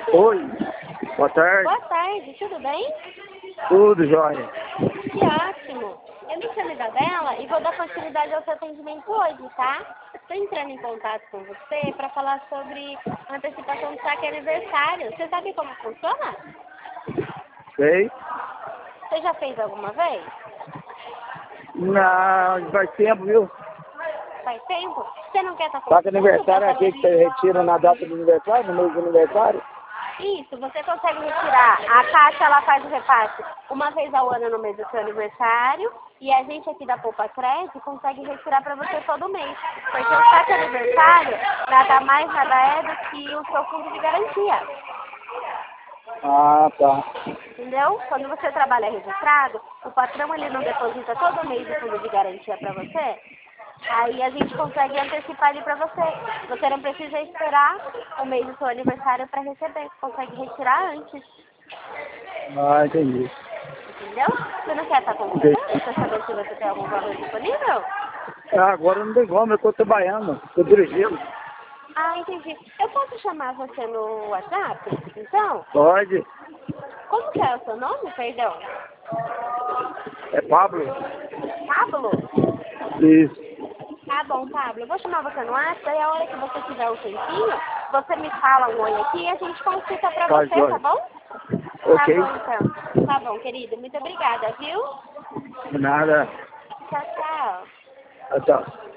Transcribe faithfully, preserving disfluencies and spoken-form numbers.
Oi, boa tarde. Boa tarde, tudo bem? Tudo jóia. Que ótimo. Eu me chamo Isabela e vou dar continuidade ao seu atendimento hoje, tá? Estou entrando em contato com você para falar sobre a antecipação do saque aniversário. Você sabe como funciona? Sei. Você já fez alguma vez? Não, faz tempo, viu? Faz tempo? Você não quer estar Saque confuso aniversário é pra aquele saber? que você retira na data do aniversário, no mês do aniversário? Isso, você consegue retirar. A Caixa, ela faz o repasse uma vez ao ano no mês do seu aniversário e a gente aqui da Poupa Crédito consegue retirar para você todo mês. Porque o saque aniversário nada mais nada é do que o seu fundo de garantia. Ah, tá. Entendeu? Quando você trabalha registrado, o patrão ele não deposita todo mês o fundo de garantia para você. Aí a gente consegue antecipar ele para você. Você não precisa esperar o mês do seu aniversário para receber. Consegue retirar antes. Ah, entendi. Entendeu? Você não quer estar Entendi. conversando para saber se você tem algum valor disponível? Ah, agora não tem como, eu tô trabalhando, tô dirigindo. Ah, entendi. Eu posso chamar você no WhatsApp? Então? Pode. Como que é o seu nome, perdão? É Pablo? Pablo? Isso. Tá bom, Pablo. Eu vou chamar você no WhatsApp e a hora que você tiver um tempinho, você me fala um oi aqui e a gente consulta pra Tá você, tá jóia. bom? Tá Ok. bom, então. Tá bom, querido. Muito obrigada, viu? Nada. Tchau, tchau. Ah, tá.